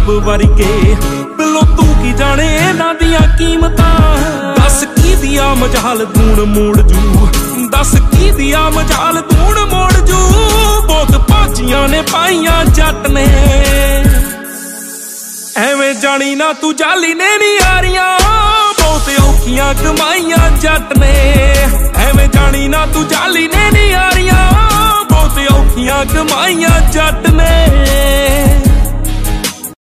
ਰੱਬ ਵਰਗੇ। ਬਿੱਲੋ ਤੂੰ ਕੀ ਜਾਣੇ ਇਹਨਾਂ ਦੀਆਂ ਕੀਮਤਾਂ, ਦੱਸ ਕੀ ਦੀਆਂ ਮਜਾਲ ਦੂਣ ਮੋੜ ਜੂ, ਦੱਸ ਕੀ ਦੀਆਂ ਮਜਾਲ ਦੂਣ ਮੋੜ ਜੂ। ਬਹੁਤ ਭਾਜੀਆਂ ਨੇ ਪਾਈਆਂ ਜੱਟ ਨੇ, ਐਵੇਂ ਜਾਣੀ ਨਾ ਤੂੰ ਜਾਲੀ ਨੇ ਨੀ ਯਾਰੀਆਂ, ਬਹੁਤ ਔਖੀਆਂ ਕਮਾਈਆਂ ਜੱਟ ਨੇ।